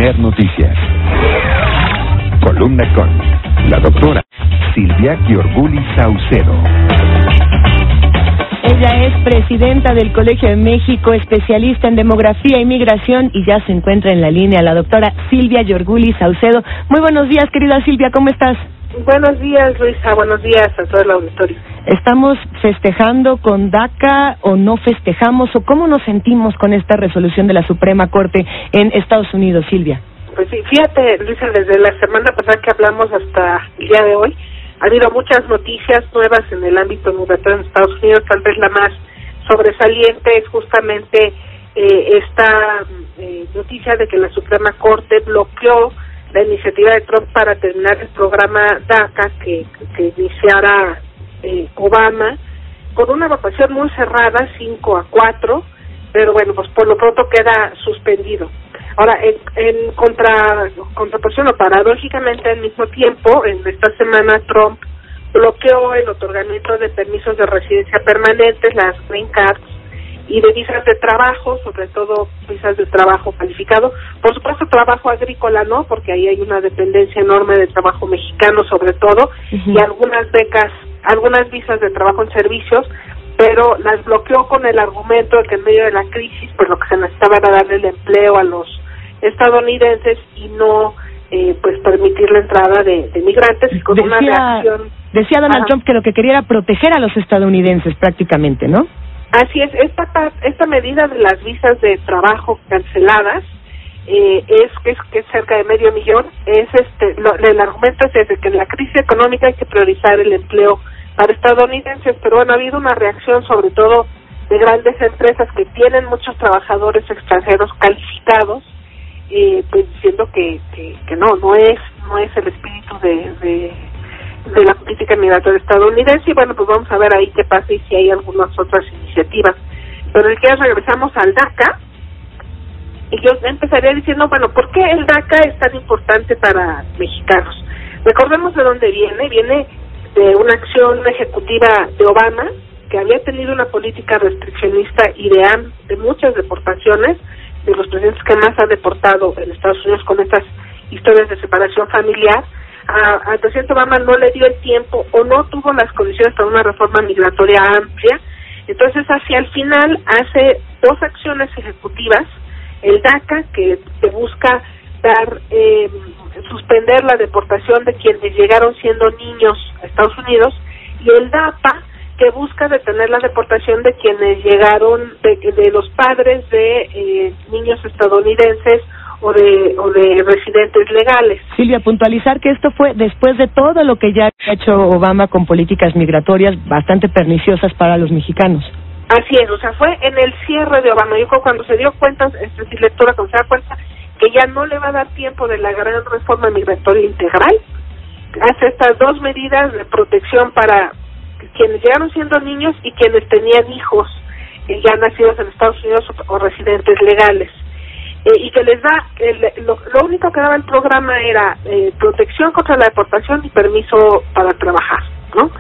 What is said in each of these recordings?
Primer Noticias. Columna con la doctora Silvia Giorguli Saucedo. Ella es presidenta del Colegio de México, especialista en demografía y migración, y ya se encuentra en la línea la doctora Silvia Giorguli Saucedo. Muy buenos días, querida Silvia, ¿cómo estás? Buenos días, Luisa, buenos días a todo el auditorio. ¿Estamos festejando con DACA o no festejamos, o cómo nos sentimos con esta resolución de la Suprema Corte en Estados Unidos, Silvia? Pues sí, fíjate, Luisa, desde la semana pasada que hablamos hasta el día de hoy, ha habido muchas noticias nuevas en el ámbito migratorio en Estados Unidos. Tal vez la más sobresaliente es justamente esta noticia de que la Suprema Corte bloqueó la iniciativa de Trump para terminar el programa DACA que iniciara Obama, con una votación muy cerrada, 5-4, pero bueno, pues por lo pronto queda suspendido. Ahora, en contraposición o paradójicamente al mismo tiempo, en esta semana Trump bloqueó el otorgamiento de permisos de residencia permanentes, las green cards, y de visas de trabajo, sobre todo visas de trabajo calificado. Por supuesto, trabajo agrícola no, porque ahí hay una dependencia enorme de trabajo mexicano sobre todo, y algunas becas, algunas visas de trabajo en servicios, pero las bloqueó con el argumento de que en medio de la crisis, pues lo que se necesitaba era darle el empleo a los estadounidenses y no pues permitir la entrada de migrantes, y con una reacción... Decía Donald Trump que lo que quería era proteger a los estadounidenses prácticamente, ¿no? Así es, esta medida de las visas de trabajo canceladas es cerca de 500,000, el argumento es ese, que en la crisis económica hay que priorizar el empleo para estadounidenses, pero bueno, ha habido una reacción sobre todo de grandes empresas que tienen muchos trabajadores extranjeros calificados, pues diciendo que no es el espíritu de la política migratoria estadounidense, y bueno, pues vamos a ver ahí qué pasa y si hay algunas otras iniciativas. Pero el que regresamos al DACA, y yo empezaría diciendo, bueno, ¿por qué el DACA es tan importante para mexicanos? Recordemos de dónde viene de una acción ejecutiva de Obama, que había tenido una política restriccionista y de muchas deportaciones, de los presidentes que más ha deportado en Estados Unidos con estas historias de separación familiar. Al presidente Obama no le dio el tiempo o no tuvo las condiciones para una reforma migratoria amplia. Entonces, hacia el final hace dos acciones ejecutivas: el DACA, que busca suspender la deportación de quienes llegaron siendo niños a Estados Unidos, y el DAPA, que busca detener la deportación de quienes llegaron de los padres de niños estadounidenses o de residentes legales. Silvia, puntualizar que esto fue después de todo lo que ya ha hecho Obama con políticas migratorias bastante perniciosas para los mexicanos. Así es, o sea, fue en el cierre de Obama. Yo creo cuando se dio cuenta, cuando se da cuenta que ya no le va a dar tiempo de la gran reforma migratoria integral, hace estas dos medidas de protección para quienes llegaron siendo niños y quienes tenían hijos ya nacidos en Estados Unidos o residentes legales. Y que les da, lo único que daba el programa era protección contra la deportación y permiso para trabajar, ¿no?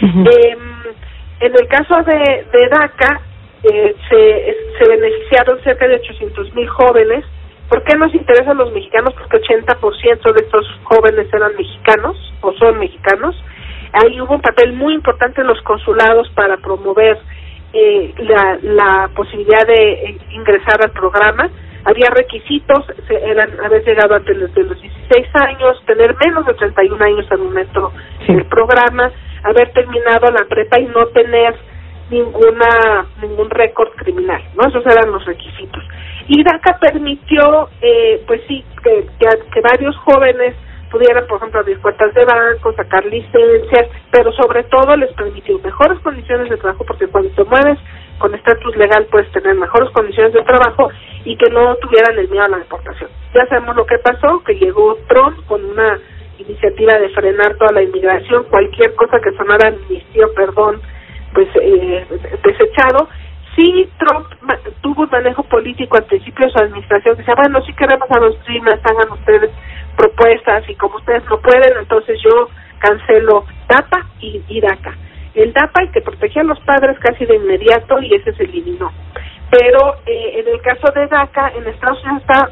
En el caso de DACA, se beneficiaron cerca de 800,000 jóvenes. ¿Por qué nos interesan los mexicanos? Porque 80% de estos jóvenes eran mexicanos o son mexicanos. Ahí hubo un papel muy importante en los consulados para promover la posibilidad de ingresar al programa. Había requisitos, haber llegado antes de los 16 años, tener menos de 31 años al momento del programa, haber terminado la prepa y no tener ningún récord criminal, ¿no? Esos eran los requisitos. Y DACA permitió, pues sí, que varios jóvenes pudieran, por ejemplo, abrir cuentas de banco, sacar licencias, pero sobre todo les permitió mejores condiciones de trabajo, porque cuando te mueves con estatus legal puedes tener mejores condiciones de trabajo, y que no tuvieran el miedo a la deportación. Ya sabemos lo que pasó, que llegó Trump con una iniciativa de frenar toda la inmigración, cualquier cosa que sonara amnistía o perdón, pues desechado. Sí, Trump tuvo un manejo político al principio de su administración, que decía, bueno, sí queremos a los Dreamers, hagan ustedes propuestas, y como ustedes no pueden, entonces yo cancelo DAPA y DACA. El DAPA, el que protegía a los padres casi de inmediato, y ese se eliminó. Pero en el caso de DACA, en Estados Unidos está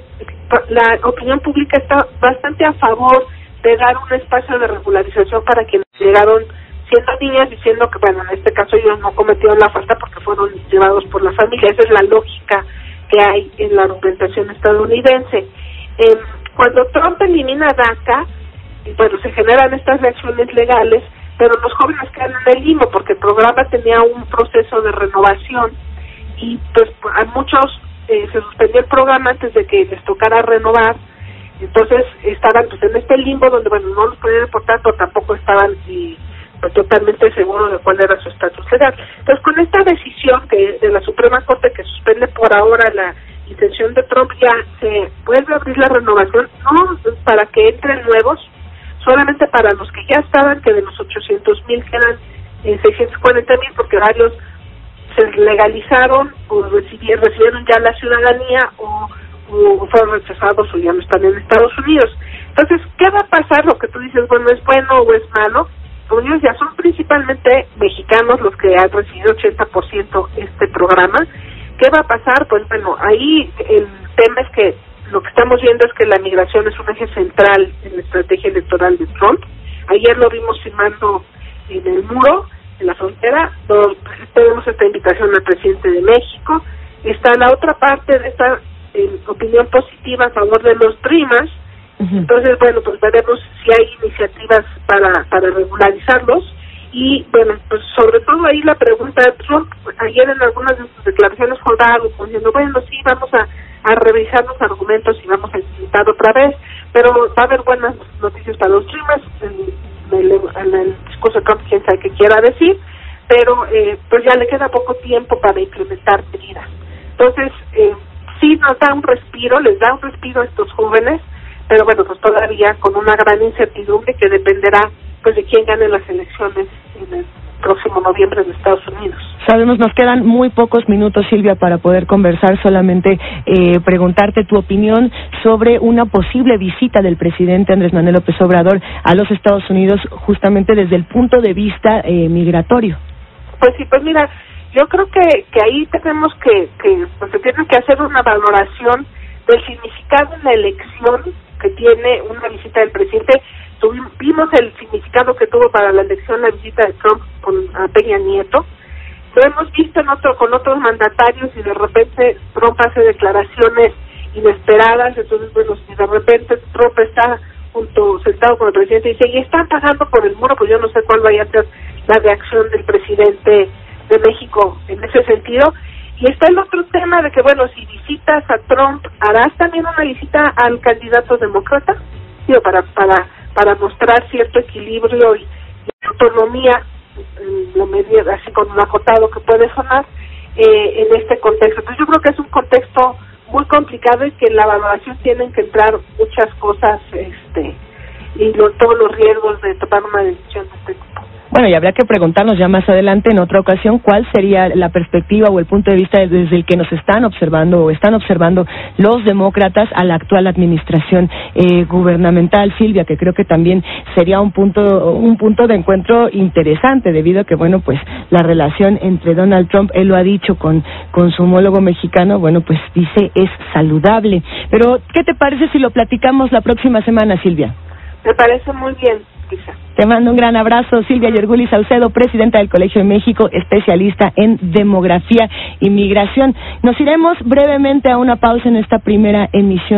la opinión pública está bastante a favor de dar un espacio de regularización para quienes llegaron siendo niñas, diciendo que, bueno, en este caso ellos no cometieron la falta porque fueron llevados por la familia. Esa es la lógica que hay en la argumentación estadounidense. Cuando Trump elimina DACA, bueno, se generan estas reacciones legales, pero los jóvenes quedan en el limbo porque el programa tenía un proceso de renovación y pues a muchos se suspendió el programa antes de que les tocara renovar. Entonces estaban pues en este limbo donde, bueno, no los podían deportar, pero tampoco estaban pues totalmente seguros de cuál era su estatus legal. Entonces, con esta decisión de la Suprema Corte que suspende por ahora la intención de Trump, ya se vuelve a abrir la renovación, no para que entren nuevos, solamente para los que ya estaban, que de los 800,000 quedan 640,000, porque varios se legalizaron o recibieron ya la ciudadanía o fueron rechazados o ya no están en Estados Unidos. Entonces, ¿qué va a pasar? Lo que tú dices, bueno, ¿es bueno o es malo? Pues ellos ya son principalmente mexicanos los que han recibido 80% este programa. ¿Qué va a pasar? Pues bueno, ahí el tema es que lo que estamos viendo es que la migración es un eje central en la estrategia electoral de Trump. Ayer lo vimos firmando en el muro, en la frontera. Tenemos esta invitación al presidente de México. Está la otra parte de esta opinión positiva a favor de los DREAMers. Entonces, bueno, pues veremos si hay iniciativas para regularizarlos. Y, bueno, pues sobre todo ahí la pregunta de Trump, ayer en algunas de sus declaraciones jugaba diciendo, bueno, sí, vamos a revisar los argumentos y vamos a intentar otra vez, pero va a haber buenas noticias para los DREAMers. En el discurso de Trump, quién sabe qué quiera decir, pero pues ya le queda poco tiempo para implementar medidas. Entonces, sí nos da un respiro, les da un respiro a estos jóvenes, pero bueno, pues todavía con una gran incertidumbre que dependerá pues de quién gane las elecciones en el próximo noviembre en Estados Unidos. Sabemos, nos quedan muy pocos minutos, Silvia, para poder conversar. Solamente preguntarte tu opinión sobre una posible visita del presidente Andrés Manuel López Obrador a los Estados Unidos, justamente desde el punto de vista migratorio. Pues sí, pues mira, yo creo que ahí tenemos que pues se tiene que hacer una valoración del significado en la elección que tiene una visita del presidente. Vimos el significado que tuvo para la elección la visita de Trump a Peña Nieto. Lo hemos visto con otros mandatarios y de repente Trump hace declaraciones inesperadas. Entonces, bueno, si de repente Trump está sentado con el presidente y dice, y están pasando por el muro, pues yo no sé cuál vaya a ser la reacción del presidente de México en ese sentido. Y está el otro tema de que, bueno, si visitas a Trump, ¿harás también una visita al candidato demócrata? Digo, para mostrar cierto equilibrio y autonomía, lo medio, así con un acotado que puede sonar, en este contexto. Entonces yo creo que es un contexto muy complicado y que en la valoración tienen que entrar muchas cosas y todos los riesgos de tomar una decisión de este tipo. Bueno, y habría que preguntarnos ya más adelante, en otra ocasión, cuál sería la perspectiva o el punto de vista desde el que nos están observando o están observando los demócratas a la actual administración gubernamental, Silvia, que creo que también sería un punto de encuentro interesante, debido a que, bueno, pues la relación entre Donald Trump, él lo ha dicho con su homólogo mexicano, bueno, pues dice es saludable. Pero, ¿qué te parece si lo platicamos la próxima semana, Silvia? Me parece muy bien, Lisa. Te mando un gran abrazo, Silvia Yorguli Saucedo, presidenta del Colegio de México, especialista en demografía y migración. Nos iremos brevemente a una pausa en esta primera emisión.